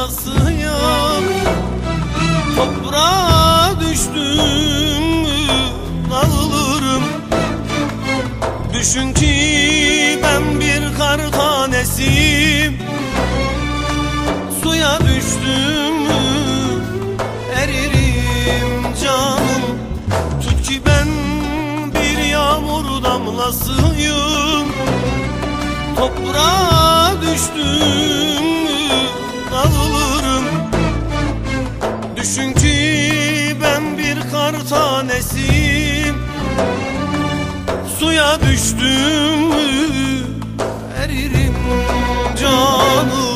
damlasıyım. Toprağa düştüm mü dağılırım. Düşün ki ben bir kar tanesiyim. Suya düştüm mü eririm canım. Tut ki ben bir yağmur damlasıyım. Toprağa düştüm mü dağılırım. Düşün ki ben bir kar tanesiyim. Suya düştüm mü eririm canım.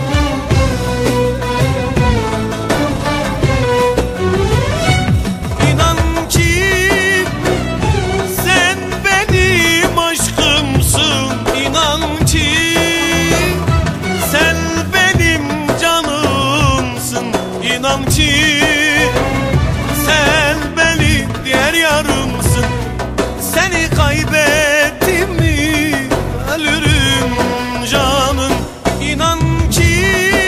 İnan ki sen benim aşkımsın. İnan ki sen benim canımsın. İnan ki sen benim diğer yarımsın. Seni kaybettim mi ölürüm canım. İnan ki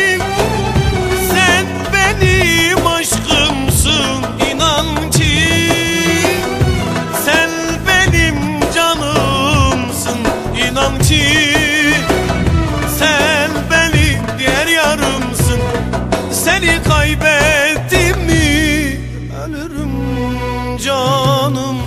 sen benim aşkımsın. İnan ki sen benim canımsın. İnan ki sen benim diğer yarımsın. Seni kaybettim mi ölürüm canım.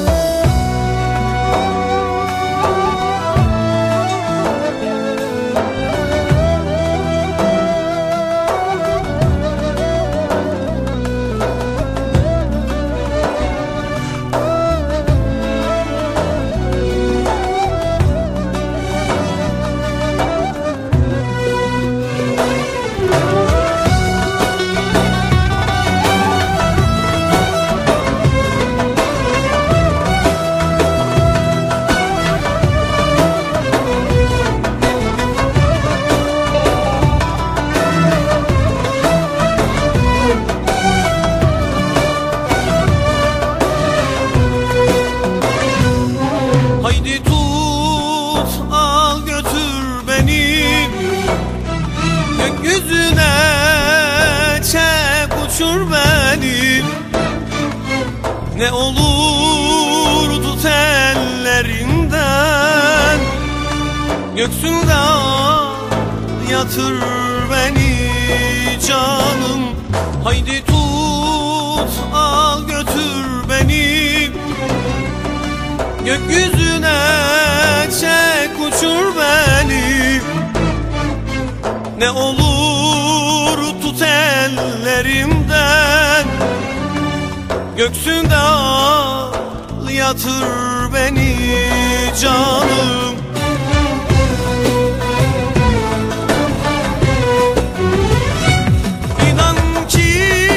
Haydi tut al götür beni, gökyüzüne çek uçur beni. Ne olur tut ellerinden, göksünde yatır beni canım. Haydi tut al götür beni, gökyüzüne çek uçur beni. Ne olur tut ellerimden, göksünde al yatır beni canım. İnan ki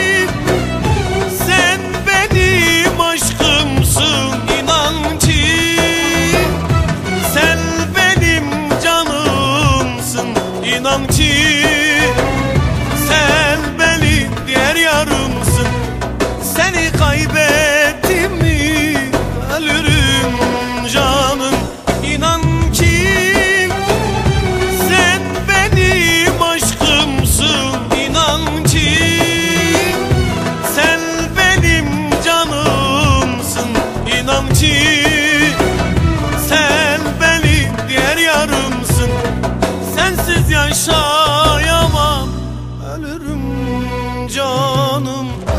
sen benim aşkımsın. İnan ki sen benim canımsın. İnan ki sen benim diğer yarımsın. Seni kaybettim mi ölürüm canım. İnan ki sen benim aşkımsın. İnan ki sen benim canımsın. İnan ki sen benim diğer yarımsın. Sensiz yaşayamam ölürüm canım.